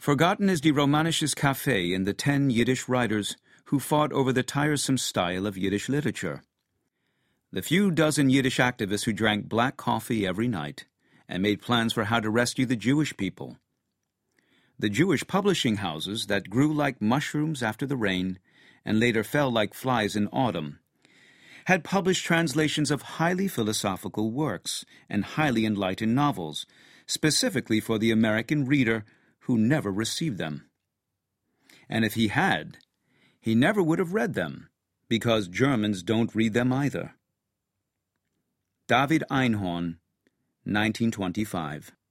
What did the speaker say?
Forgotten is Die Romanisches Café and the 10 Yiddish writers who fought over the tiresome style of Yiddish literature. The few dozen Yiddish activists who drank black coffee every night and made plans for how to rescue the Jewish people. The Jewish publishing houses that grew like mushrooms after the rain and later fell like flies in autumn had published translations of highly philosophical works and highly enlightened novels, specifically for the American reader who never received them. And if he had, he never would have read them, because Germans don't read them either. David Einhorn, 1925.